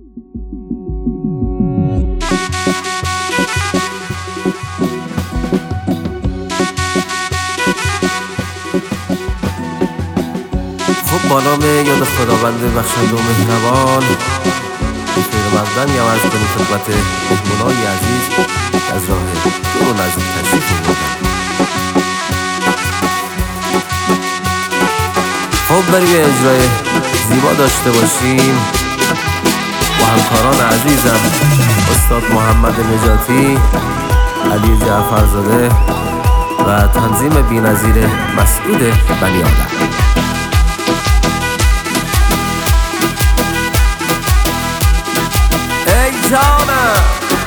خب با نام یاد خداوند بخشنده و مهربان خیرمندان یا عرض کنیم خدمت مهمانای عزیز از راه دور و نزدیک تشریف آوردن. خب بریم اجرای زیبا داشته باشیم با همکاران عزیزم استاد محمد نجاتی، علی جعفرزاده و تنظیم بی‌نظیر مسعود بنی‌آدم. ای جانم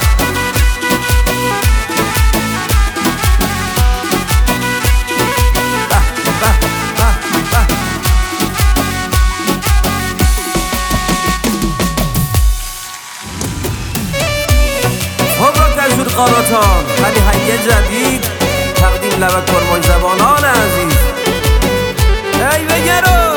قاراتان ولی هنگ جدید تقدیم لب کرمان زبانان عزیز. ای بگرو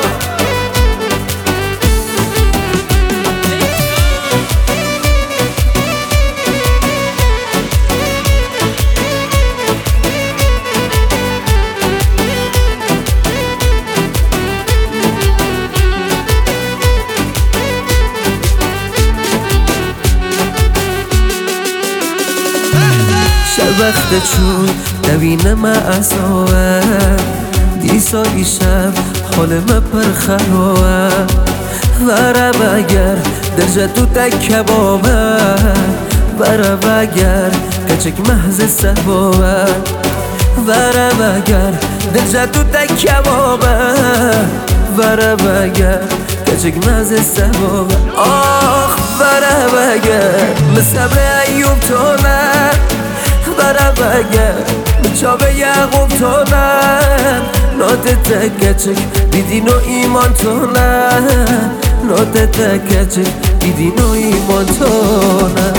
وقت چون نبینم اعصابه دیسا شب حال پر خرابه ورم اگر درجه تو تک کبابه ورم اگر کچک محض صحبابه ورم اگر درجه تو تک کبابه ورم اگر کچک محض صحبابه آخ ورم اگر مصبر ایوب تونه برم اگر چاوه یعقوب تونم نوت تکچک بیدین و ایمان تونم نوت تکچک بیدین و ایمان تونم.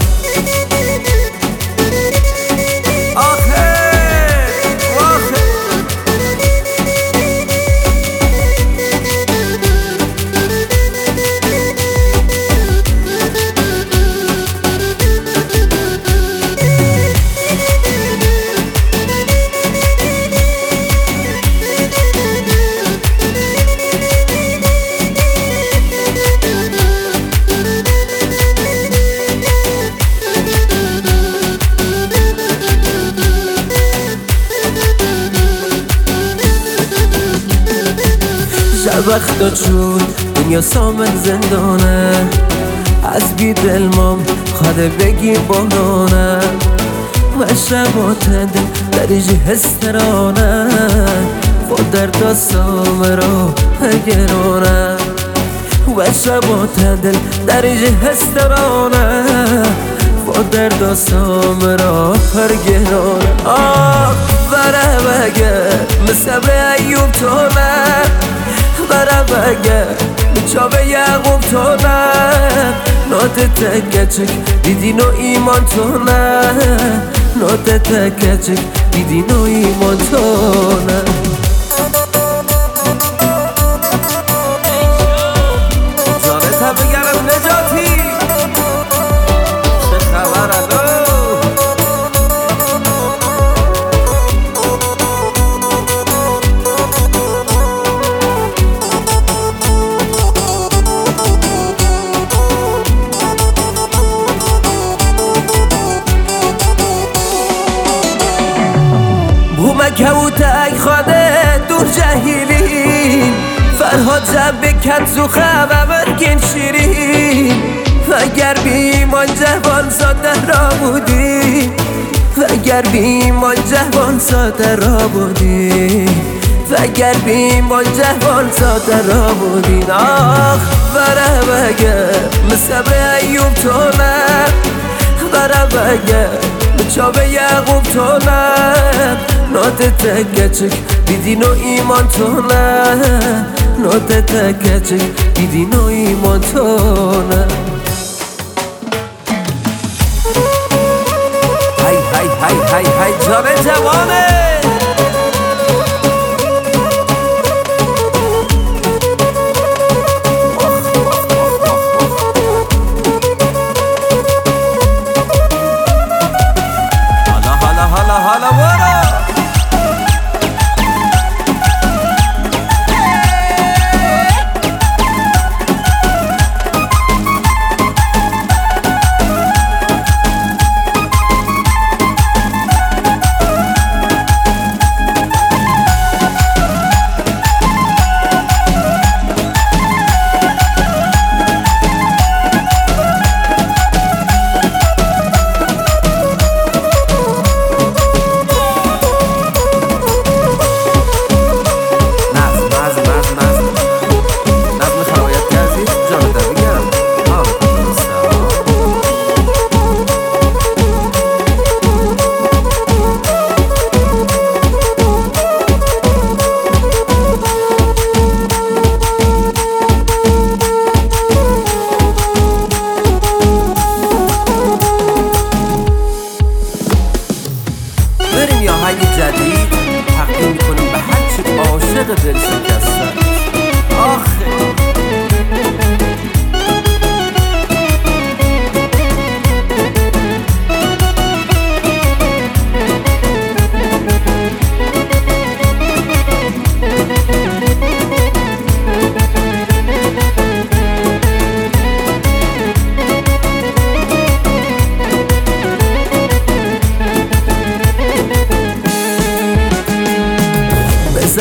وقتا چون دنیا سامن زندانه از بی دلمام خواده بگی بانانه و شبات دل دریجی هسترانه با درد سامرا گرانه و شبات دل دریجی هسترانه با درد سامرا گرانه آه بره بگه مصبر ایوب تونه برم اگر چاوه یعقوب تونم نوت تکچک بیدین و ایمان تونم نوت تکچک بیدین و ایمان تونم. جانتا بگرم نجاتی چه خبر الو کهوتک خواده دور جهیلین فرهاد جب کت زوخه و برگین شیرین وگر بیمان جوان ساده را بودی وگر بیمان جوان ساده را بودی وگر بیمان جوان ساده را بودین آخ بره بگه مصبر ایوب تونم بره بگه چاوه یعقوب تونم نوت تکچک بیدین و ایمان تونم نوت تکچک بیدین و ایمان تونم. های های های های های جان جوانه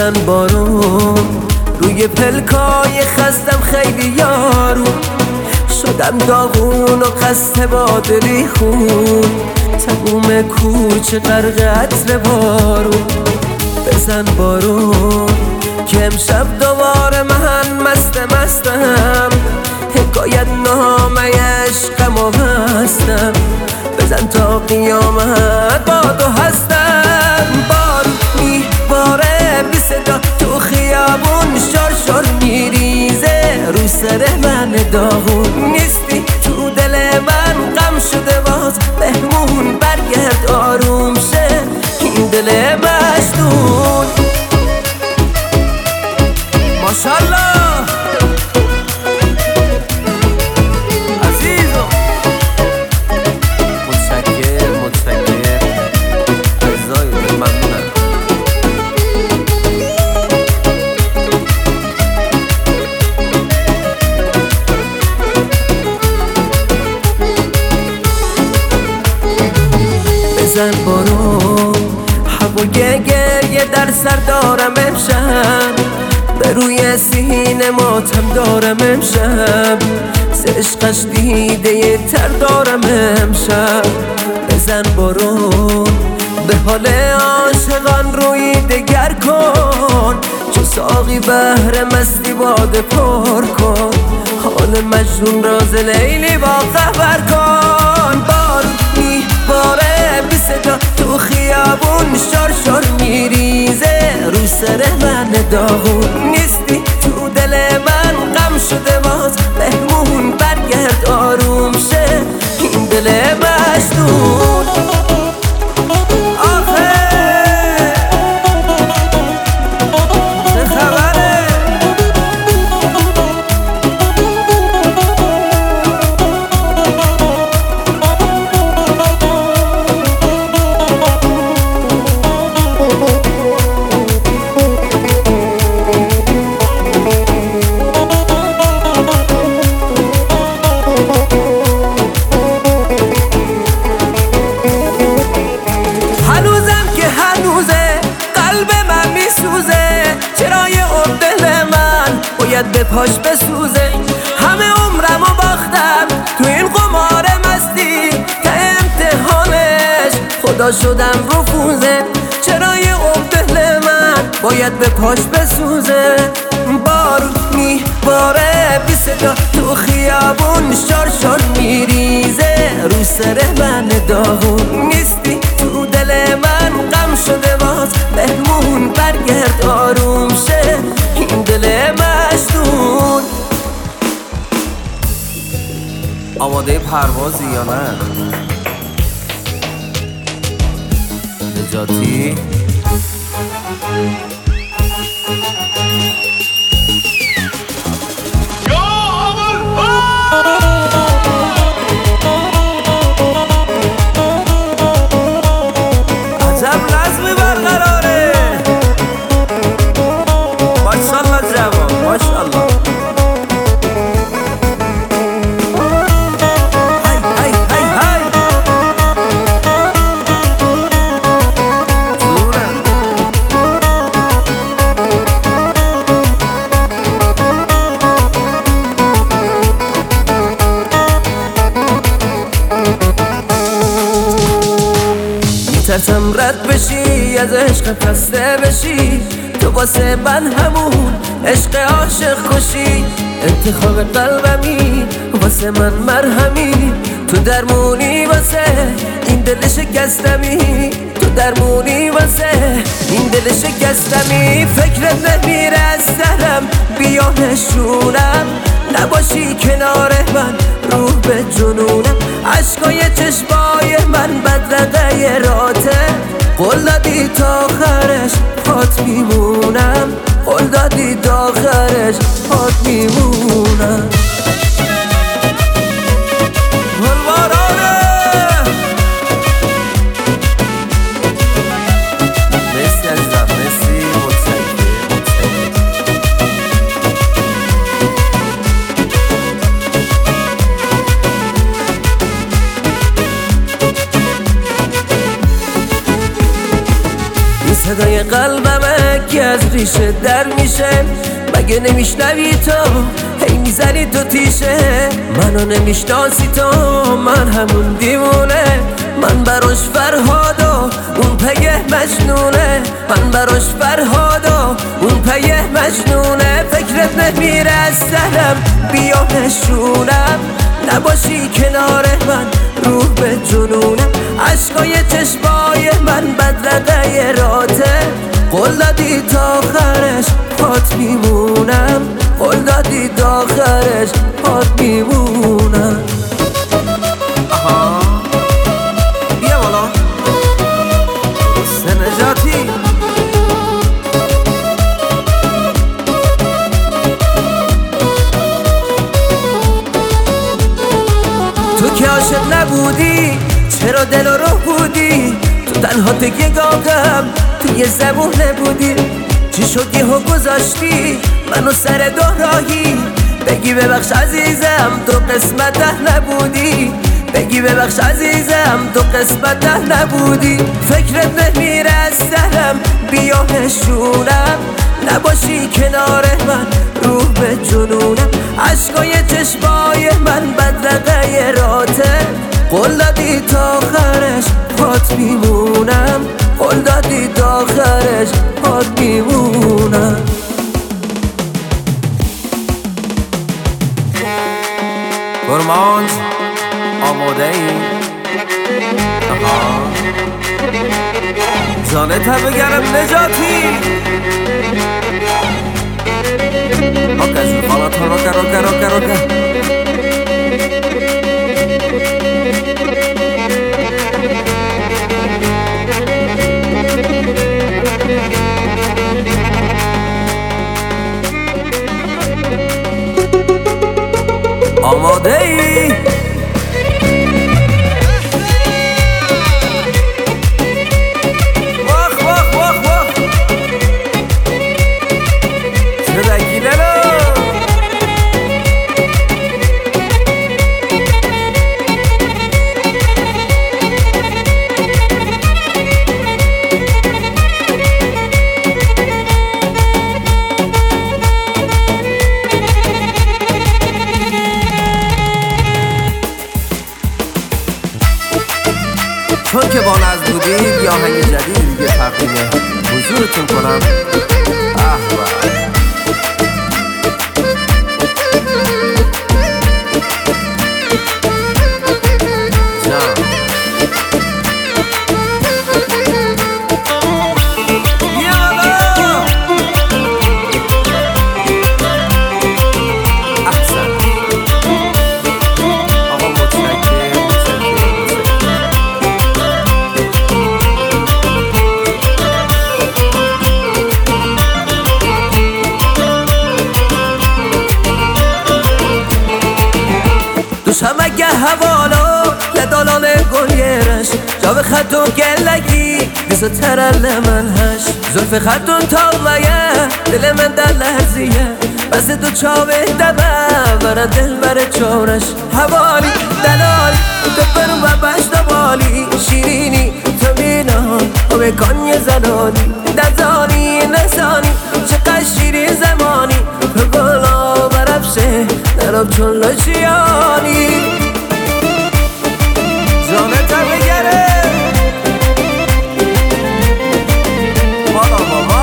بزن بارون روی پلکای خستم خیلی یارو شدم داغون و خسته با دلی خون تموم کوچه غرق عطر بارون بزن بارون که امشب دوباره من مستم حکایت نامه عشقم و هستم بزن تا قیامت با تو هستم بارون میباره بی صدا تو خیابون شار میریزه رو سر من داغون نیستی تو دل من غم شده باز بهمون برگرد آروم شه این دل مجنون ماشالله عزیزم متشکر عزیزای دل ممنونم بزن بارون هوای گریه در سر دارم امشب به روی سینه ماتم دارم امشب ز عشقش دیده تر دارم امشب بزن بارون به حال عاشقان روی دگر کن چو ساقی بهر مستی باده پر کن حال مجنون راز لیلی با خبر کن بارون میباره بی صدا تو خیابون شار میریزه رو سر من داغون نیستی تو دل من غم شده باز بهمون برگرد آروم شه این دل مجنون به پاش بسوزه همه عمرمو باختم تو این قمار مستی تا امتحانش خدا شدم رفوزه چرا یه دل من باید به پاش بسوزه بارون میباره بی صدا تو خیابون شار میریزه رو سر من داغون نیستی تو دل من غم شده باز بهمون برگرد آروم شه این دل مجنون آماده پروازی یا نه؟ نجاتی عجب نظمی برقراره ماشالله جوان ماشالله ترسم رد بشی از عشق خسته بشی تو واسه من همون عشق عاشق کشی انتخاب قلبمی واسه من مرهمی تو درمونی واسه این دل شکستمی تو درمونی واسه این دل شکستمی فکرت نمیره از سرم بیا نشونم نباشی کنار من روح به جنونم عشقای چشمای من بدرقه راته قول دادی تا آخرش پات میمونم قول دادی تا آخرش پات میمونم صدای قلبمه که از ریشه در میشه. مگه نمیشنوی تو هی میزنی تو تیشه؟ منو نمیشناسی تو، من همون دیوونه. من براش فرهاد و اون پیه مجنونه. من براش فرهاد و اون پیه مجنونه. فکرت نمیره از سرم بیا نشونم، نباشی کنار من روح به جنونم. عشقای چشمای من بدرقه راته، قول دادی تا آخرش پات میمونم. قول دادی تا آخرش پات میمونم. آها بیا بالا حسین نجاتی. تو که عاشق نبودی چرا دل رو بودی؟ تو تنها تکیگاهم توی زبون نبودی. چی شد یهو گذاشتی منو سر دوراهی؟ بگی ببخش عزیزم تو قسمته نبودی. بگی ببخش عزیزم تو قسمته نبودی. فکرت نمیره از سرم بیا نشونم، نباشی کنار من روح به جنونم. عشقای چشمای من بدرقه راته، قول دادی تا آخرش پات میمونم. قول دادی تا آخرش پات میمونم. کرمانج آماده ای؟ آها جانت هم بگرم نجاتی. روکه خالات ها روکه آماده ای؟ واخ واخ واخ واخ چه دکیله رو چون که با ناز بودید یا آهنگ جدید دیگه تقدیم حضورتون کنم. دوشم اگه حوالو لدالان گلیرش جاو خطون گلگی بیزو ترل منهش زلف خطون تاویه دل من در لرزیه بس دو چاوه دمه برا دل بر چورش حوالی دلالی تو برو و بشت بالی شیرینی تو بینا و بکن یه زنانی دزانی نزانی چقدر شیرین زمانی گلا برفشه نراب چون لشیانی جانت هم بگره مالا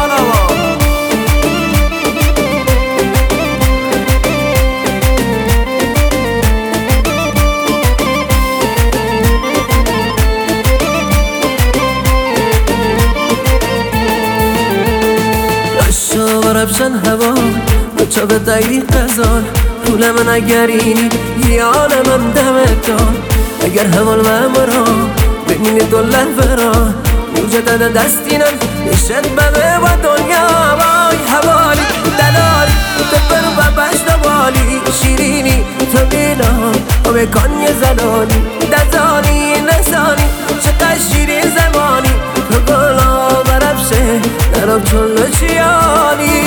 لشا برفشن هوا چا به دقیق قزال پول من اگرینی یان من دمت دار. اگر حوال من مرا ببینی دلن فرا موجد دستینم نشد بمه با دنیا وای حوالی دلالی تو برو و بشت بالی شیرینی تو بینا و بکن یه زنانی دزانی نزانی چقدر شیرین زمانی تو گلا برفشه نراب چون لشیانی.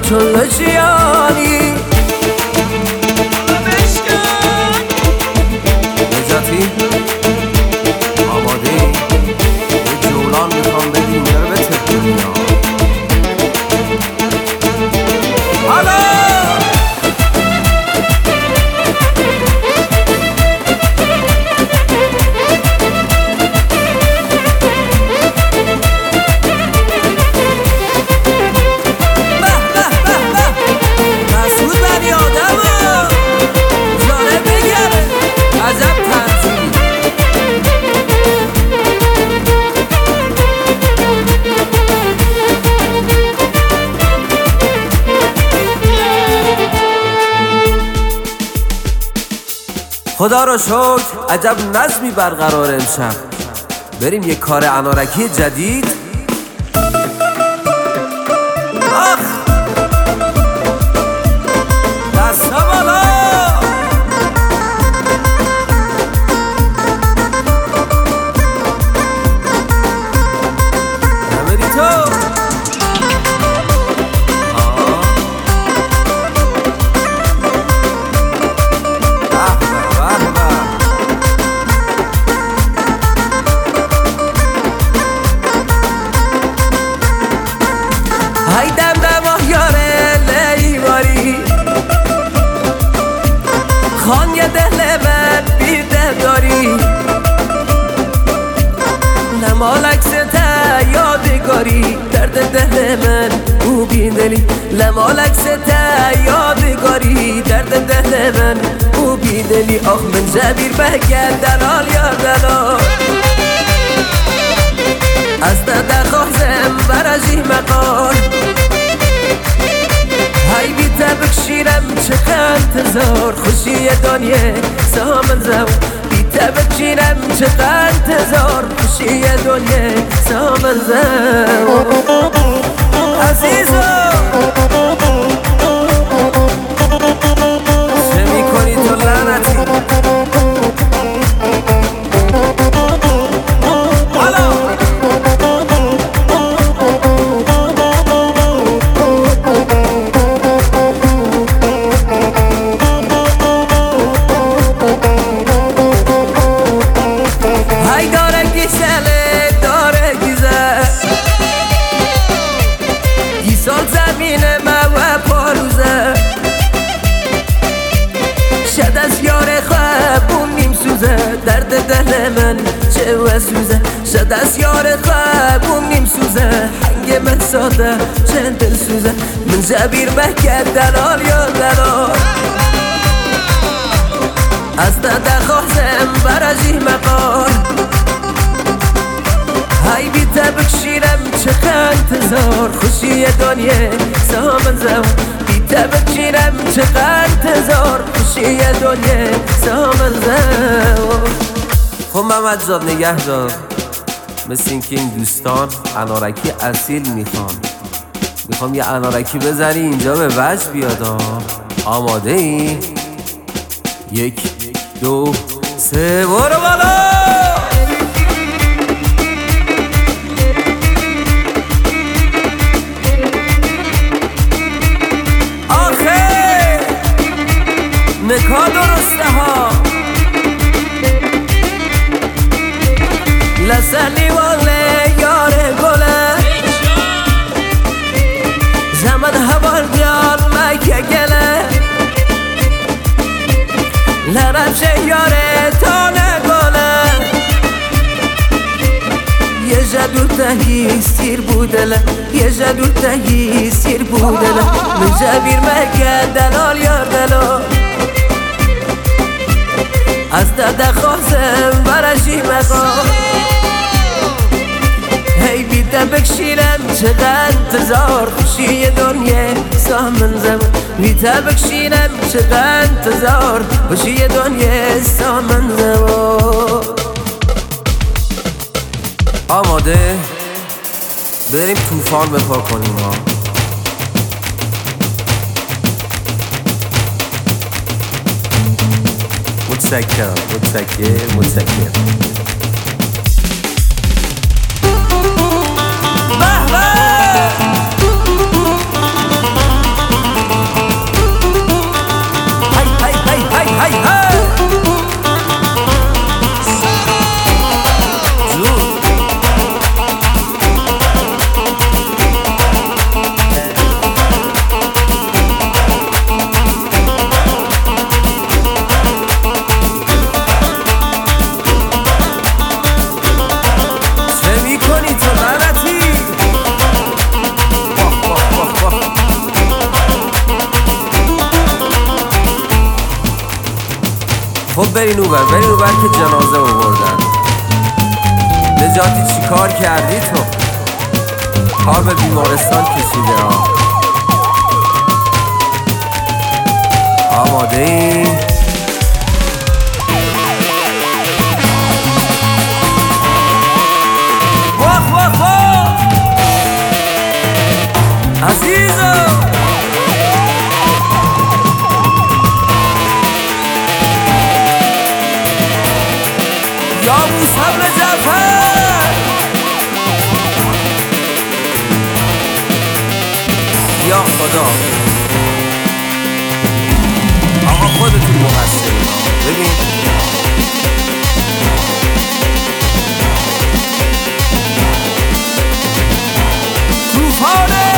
چون لجیانی نجاتی آماده ای؟ یه جولان میخوام بدیم داره به تک دنیا حالا خدا رو شکر عجب نظمی برقرار امشب بریم یه کار انارکی جدید آخ دستا بالا نمیری تو های دم دم یاره لیواری خان یه دل من بیده داری لمالک ستا یادگاری درد دل من او بیدلی لمالک ستا یادگاری درد دل من او بیدلی آخ من جبیر بگل دلال یا دلال از دخوازم برجی مقال های بیتا بکشیرم چه انتظار خوشی دنیا سامن زو بیتا بکشیرم چه انتظار خوشی دنیا سامن زو عزیزو چه میکنی تو لعنتی شد از یار خوابون نیم سوزه درد دل من چه وسوزه شد از یار خوابون نیم سوزه هنگ من ساده چه دل سوزه من جبیر مکد دلال یا دلال از دخوازم برجی مقال های بیتا بکشیرم چه انتظار خوشی دنیا سامن زو بیتا بکشیرم چه انتظار خوشی دنیا سامن زو خب محمد جان نگه دار مثل این که این دوستان انارکی اصیل میخوام یه انارکی بزنی اینجا به وجه بیاد آماده ای؟ 1 2 3 برو بالا نکا درسته ها لسلی واله یاره گله زمن هوال بیار مکه گله لرمشه یاره تانه گله یه جدو تهی سیر بودله یه جدو تهی سیر بودله من جبیر مکه دلال یا دلال از دخوازم برجی مقام هی بیتا بکشیرم چه انتظار خوشی دنیا سامن زم بیتا بکشیرم چه انتظار خوشی دنیا سامن زم آماده بریم طوفان بپا کنیم متشکرم برین اوبر که جنازه آوردن. نجاتی چی کار کردی تو؟ کار به بیمارستان کشیده ها. آماده ای؟ عزیزم یا موسی بن جعفر، یا خدا آقا خودتون مقصرین. ببین توفانه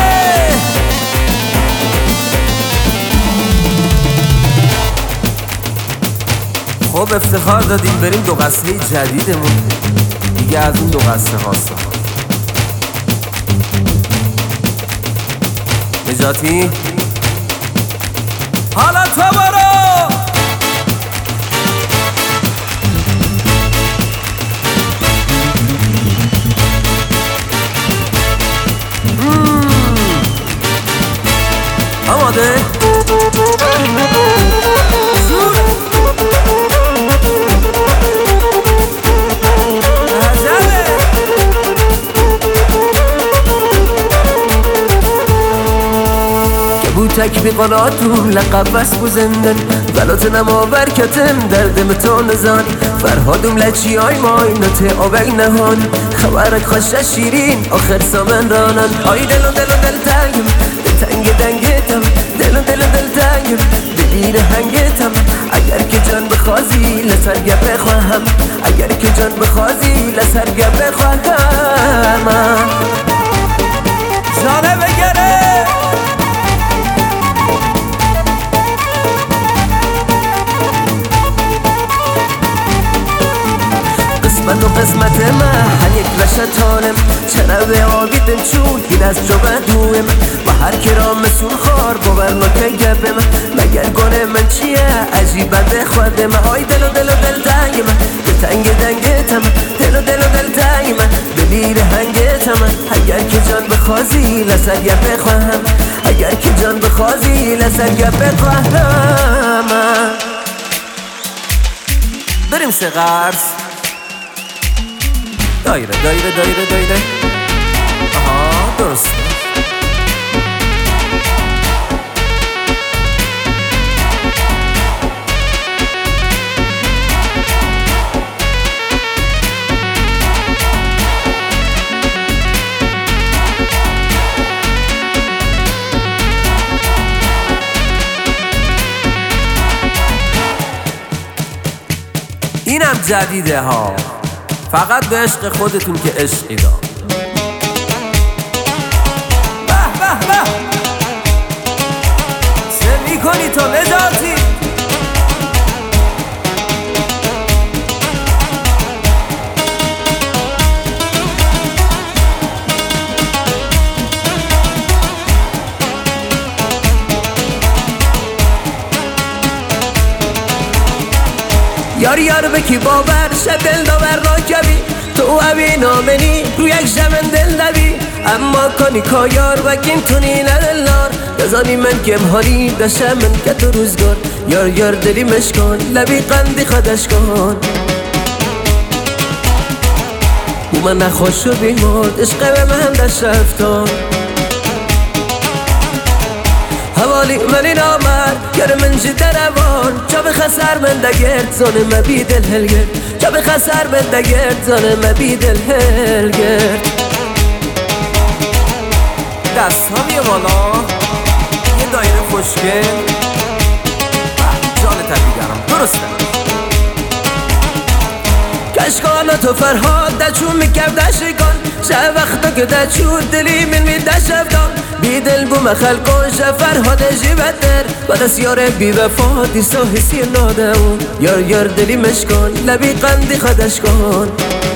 خب افتخار دادیم بریم 2 قصه جدیدمون دیگه از اون 2 قصه هاست. نجاتی حالا تو برو. آماده؟ تک بی قناتون لقب بس بزندن ولات نماور کتم دردم تو نزان فرهادم لچی های مای نته آبگ نهان خبرک خوش شیرین آخر سامن رانن آی دل تنگم دل دنگتم دل تنگم بگیر هنگتم اگر که جان بخوازی لسر گپ خواهم اگر که جان بخوازی لسر گپ خواهم جانه بگره من و قسمت من هر یک رشتانم چرا به آبیدم چون این از جو بدویم و هر کرام مسون خار باور نکه گبم مگر گونه من چیه عجیب بنده خودم آی دل تنگ من دنگتم دل تنگ من ببیر هنگتم اگر که جان بخوازی لسر گپ خواهم اگر که جان بخوازی لسر گپ خواهم بریم 3 قرص دایره آها درسته. اینم جدیده ها، فقط به عشق خودتون که عشقی دار. به چه میکنی تو نجاتی؟ یار بکی باور شد دل داور را کبی تو اوی نامنی رو یک جمن دل دوی اما کنی کایار وکین تونی ندلار بزانی من کم هاری دشم من که تو روزگار یار دلی مشکان لبی قندی خودش کن او من نخوش و بیمارد عشق به من دشت افتان حوالی منی نامر گر من جده روان چا بخسر من دگرد زانه ما بی دل هلگرد چا بخسر من دگرد زانه ما بی دل هلگرد دست ها بیه بالا یه دایره خوشگل جان تبیگرم درسته کشکانا تو فرهاد دچون میکردش کن چه وقتا که دچون دلی من میدش افتان بی دل بوم خلقان فرهاد جیبت در و دست یار بی وفا دیسا حسی نادمون یار دلی مشکان لبی قندی خودش کن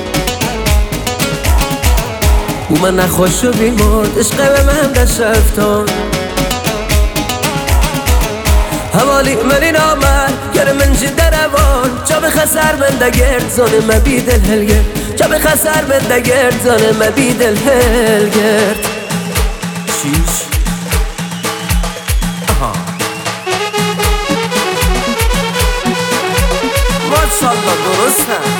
او من نخوش و بیمارد عشق به من دشت افتان حوالی منی نامر گر من جی دروان جا بخسر من دگرد زانه ما بیدل هلگرد جا بخسر من دگرد زانه ما بیدل هلگرد چیش ماشالله درسته